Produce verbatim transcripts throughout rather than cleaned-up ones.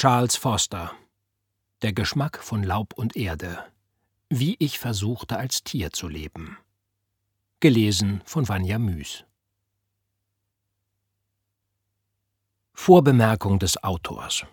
Charles Foster. Der Geschmack von Laub und Erde. Wie ich versuchte, als Tier zu leben. Gelesen von Vanja Müß. Vorbemerkung des Autors.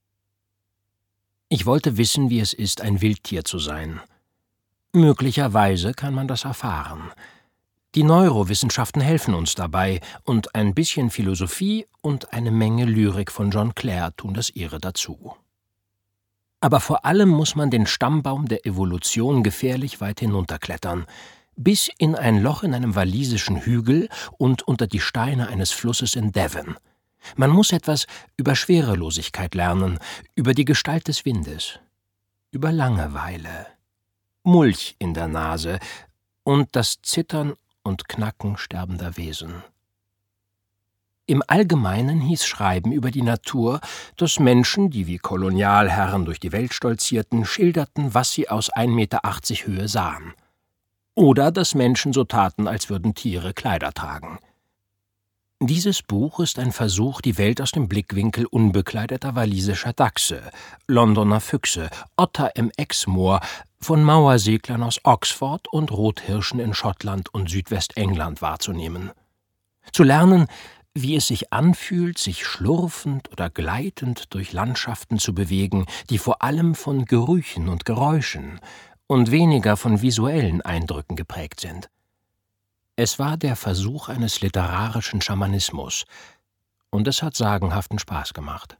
Ich wollte wissen, wie es ist, ein Wildtier zu sein. Möglicherweise kann man das erfahren. Die Neurowissenschaften helfen uns dabei, und ein bisschen Philosophie und eine Menge Lyrik von John Clare tun das ihre dazu. Aber vor allem muss man den Stammbaum der Evolution gefährlich weit hinunterklettern, bis in ein Loch in einem walisischen Hügel und unter die Steine eines Flusses in Devon. Man muss etwas über Schwerelosigkeit lernen, über die Gestalt des Windes, über Langeweile, Mulch in der Nase und das Zittern und Knacken sterbender Wesen. Im Allgemeinen hieß Schreiben über die Natur, dass Menschen, die wie Kolonialherren durch die Welt stolzierten, schilderten, was sie aus ein Meter achtzig Höhe sahen. Oder dass Menschen so taten, als würden Tiere Kleider tragen. Dieses Buch ist ein Versuch, die Welt aus dem Blickwinkel unbekleideter walisischer Dachse, Londoner Füchse, Otter im Exmoor, von Mauerseglern aus Oxford und Rothirschen in Schottland und Südwestengland wahrzunehmen. Zu lernen, wie es sich anfühlt, sich schlurfend oder gleitend durch Landschaften zu bewegen, die vor allem von Gerüchen und Geräuschen und weniger von visuellen Eindrücken geprägt sind. Es war der Versuch eines literarischen Schamanismus, und es hat sagenhaften Spaß gemacht.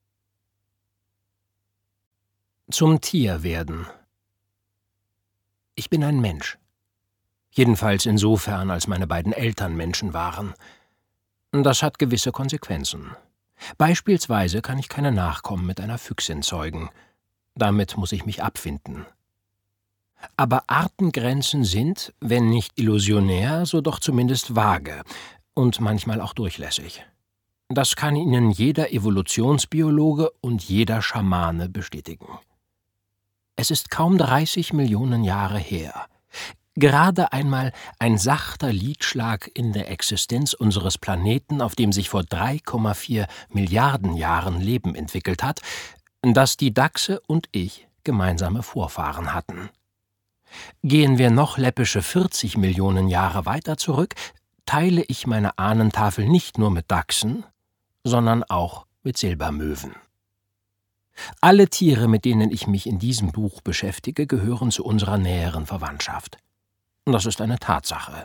Zum Tier werden. Ich bin ein Mensch. Jedenfalls insofern, als meine beiden Eltern Menschen waren. Das hat gewisse Konsequenzen. Beispielsweise kann ich keine Nachkommen mit einer Füchsin zeugen. Damit muss ich mich abfinden. Aber Artengrenzen sind, wenn nicht illusionär, so doch zumindest vage und manchmal auch durchlässig. Das kann Ihnen jeder Evolutionsbiologe und jeder Schamane bestätigen. Es ist kaum dreißig Millionen Jahre her. Gerade einmal ein sachter Liedschlag in der Existenz unseres Planeten, auf dem sich vor drei Komma vier Milliarden Jahren Leben entwickelt hat, dass die Dachse und ich gemeinsame Vorfahren hatten. Gehen wir noch läppische vierzig Millionen Jahre weiter zurück, teile ich meine Ahnentafel nicht nur mit Dachsen, sondern auch mit Silbermöwen. Alle Tiere, mit denen ich mich in diesem Buch beschäftige, gehören zu unserer näheren Verwandtschaft. Das ist eine Tatsache.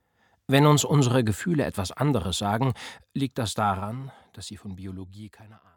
Wenn uns unsere Gefühle etwas anderes sagen, liegt das daran, dass sie von Biologie keine Ahnung haben.